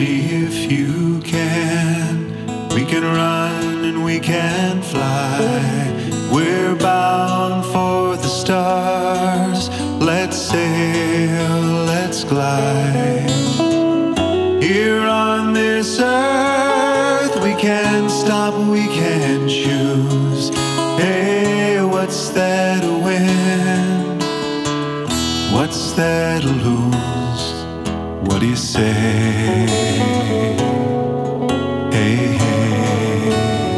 me if you can. We can run and we can fly. We're bound for the stars. Let's sail, let's glide. Here on this earth, we can stop, we can choose. Hey, what's there to win? What's there to lose? What do you say? Hey, hey.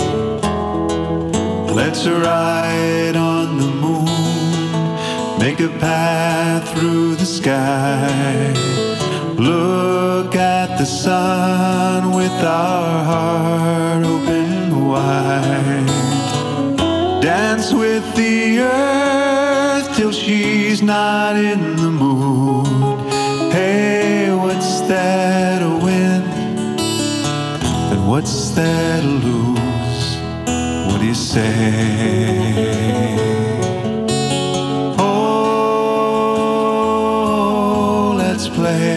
Let's ride on the moon, make a path through the sky. Look at the sun with our heart open wide. Dance with the earth till she's not in the mood. Hey, what's there to win? And what's there to lose? What do you say? Oh, let's play.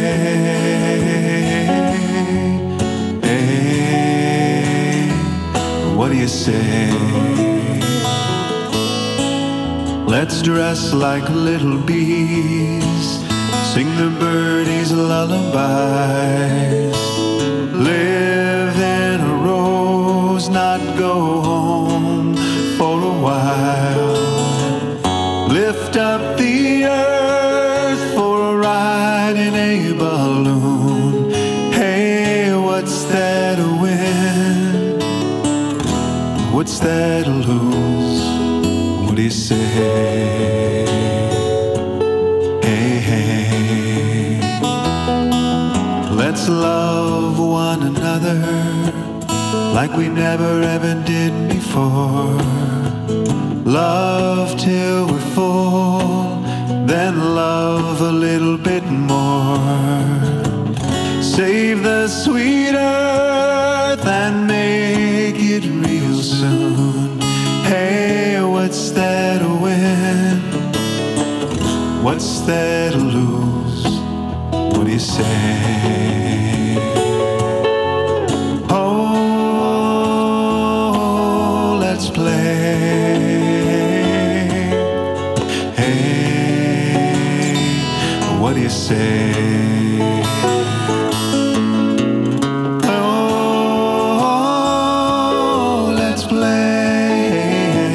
Hey, what do you say? Let's dress like little bees, sing the birdies lullabies. Live in a rose, not go home for a while. Lift up the earth for a ride in a balloon. Hey, what's there to win? What's there to lose? What do you say? Hey, hey. Let's love one another like we never ever did before. Love till we're full, then love a little bit more. Save the sweet earth and make it real soon. Hey, what's there to win? What's there to lose? What do you say? Oh, let's play. Hey, what do you say?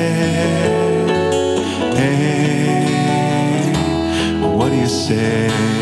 Say